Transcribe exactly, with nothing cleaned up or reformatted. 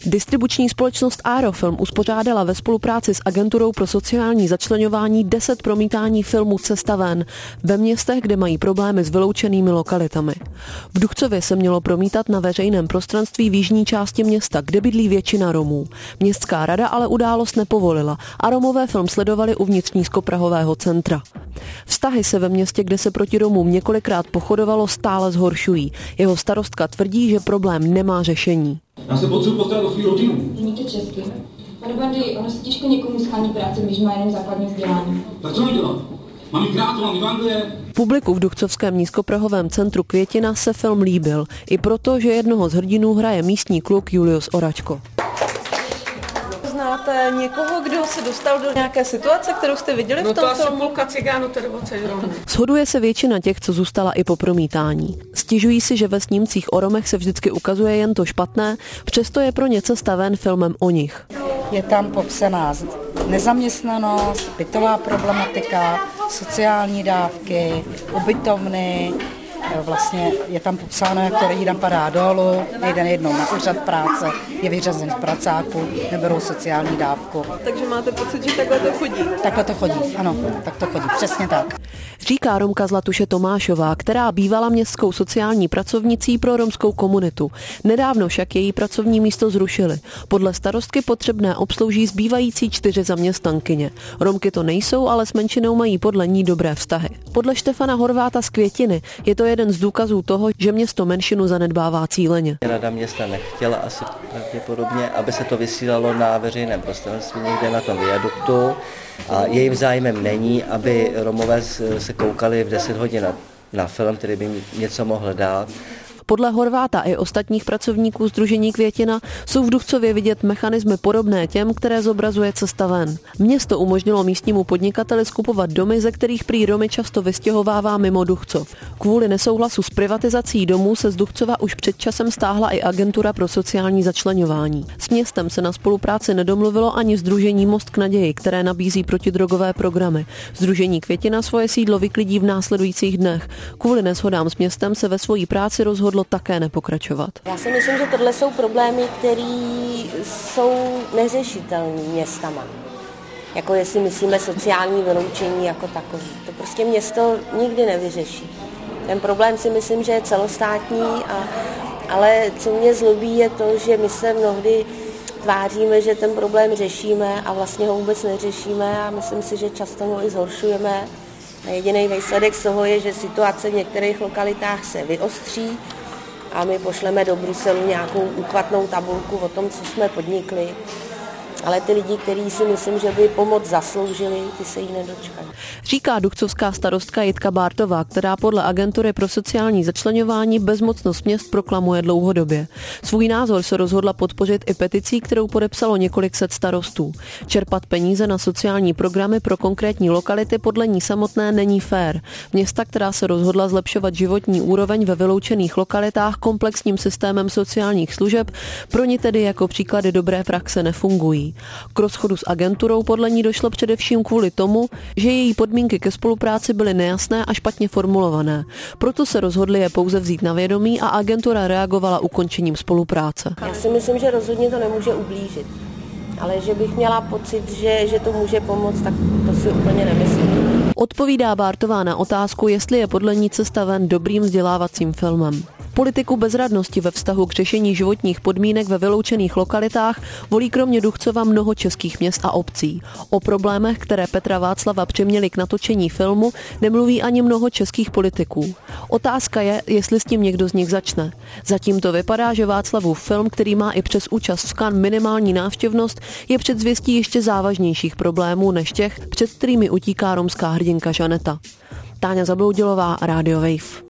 Distribuční společnost Aerofilm uspořádala ve spolupráci s Agenturou pro sociální začleňování deset promítání filmu Cesta ven ve městech, kde mají problémy s vyloučenými lokalitami. V Duchcově se mělo promítat na veřejném prostranství v jižní části města, kde bydlí většina Romů. Městská rada ale událost nepovolila a Romové film sledovali uvnitř nízkoprahového centra. Vztahy se ve městě, kde se proti Romům několikrát pochodovalo, stále zhoršují. Jeho starostka tvrdí, že problém nemá řešení. Já se potřebuji postarat o svou rodinu. Umíte česky? Pane Bandy, ono se těžko někomu schání práce, když má jenom základní vzdělání. Tak co mi dělám? Mám jít krát, mám jít v Anglie. Publiku v Duchcovském nízkoprahovém centru Květina se film líbil, i proto, že jednoho z hrdinů hraje místní kluk Julius Oračko. Znáte někoho, kdo se dostal do nějaké situace, kterou jste viděli no v tom to filmu? No to asi půlka cigánů, to dvacet Romů. Shoduje se většina těch, co zůstala i po promítání. Stěžují si, že ve snímcích o Romech se vždycky ukazuje jen to špatné, přesto je pro ně Cesta ven filmem o nich. Je tam popsaná nezaměstnanost, bytová problematika, sociální dávky, ubytovny. Vlastně je tam popsáno, jak to lidi tam padá dolů, jeden jednou na úřad práce, je vyřazen z pracáku, neberou sociální dávku. Takže máte pocit, že takhle to chodí? Takhle to chodí, ano, tak to chodí, přesně tak. Říká Romka Zlatuše Tomášová, která bývala městskou sociální pracovnicí pro romskou komunitu. Nedávno však její pracovní místo zrušili. Podle starostky potřebné obslouží zbývající čtyři zaměstnankyně. Romky to nejsou, ale s menšinou mají podle ní dobré vztahy. Podle Štefana Horváta z Květiny je to jeden z důkazů toho, že město menšinu zanedbává cíleně. Rada města nechtěla asi pravděpodobně, aby se to vysílalo na veřejném prostranství někde na tom viaduktu. A jejím zájmem není, aby Romové se koukali v deset hodin na, na film, který by něco mohl dát. Podle Horváta i ostatních pracovníků sdružení Květina jsou v Duchcově vidět mechanismy podobné těm, které zobrazuje Cesta ven. Město umožnilo místnímu podnikateli skupovat domy, ze kterých prý Romy často vystěhovává mimo Duchcov. Kvůli nesouhlasu s privatizací domů se z Duchcova už před časem stáhla i Agentura pro sociální začleňování. S městem se na spolupráci nedomluvilo ani sdružení Most k naději, které nabízí protidrogové programy. Sdružení Květina svoje sídlo vyklidí v následujících dnech. Kvůli neshodám s městem se ve svojí práci rozhodlo také nepokračovat. Já si myslím, že tohle jsou problémy, které jsou neřešitelné městama. Jako jestli myslíme sociální vyloučení jako takový. To prostě město nikdy nevyřeší. Ten problém si myslím, že je celostátní, a, ale co mě zlobí je to, že my se mnohdy tváříme, že ten problém řešíme a vlastně ho vůbec neřešíme a myslím si, že často ho i zhoršujeme. A jediný výsledek z toho je, že situace v některých lokalitách se vyostří a my pošleme do Bruselu nějakou úchvatnou tabulku o tom, co jsme podnikli. Ale ty lidi, kteří si myslím, že by pomoc zasloužili, ty se jí nedočkají. Říká duchcovská starostka Jitka Bártová, která podle Agentury pro sociální začleňování bezmocnost měst proklamuje dlouhodobě. Svůj názor se rozhodla podpořit i peticí, kterou podepsalo několik set starostů. Čerpat peníze na sociální programy pro konkrétní lokality podle ní samotné není fér. Města, která se rozhodla zlepšovat životní úroveň ve vyloučených lokalitách komplexním systémem sociálních služeb, pro ní tedy jako příklady dobré praxe nefungují. K rozchodu s agenturou podle ní došlo především kvůli tomu, že její podmínky ke spolupráci byly nejasné a špatně formulované. Proto se rozhodli je pouze vzít na vědomí a agentura reagovala ukončením spolupráce. Já si myslím, že rozhodně to nemůže ublížit, ale že bych měla pocit, že, že to může pomoct, tak to si úplně nemyslím. Odpovídá Bártová na otázku, jestli je podle ní Cesta ven dobrým vzdělávacím filmem. Politiku bezradnosti ve vztahu k řešení životních podmínek ve vyloučených lokalitách volí kromě Duchcova mnoho českých měst a obcí. O problémech, které Petra Václava přiměly k natočení filmu, nemluví ani mnoho českých politiků. Otázka je, jestli s tím někdo z nich začne. Zatím to vypadá, že Václavův film, který má i přes účast v Cannes minimální návštěvnost, je předzvěstí ještě závažnějších problémů než těch, před kterými utíká romská hrdinka Žaneta. Táňa Zabloudilová, Radio Wave.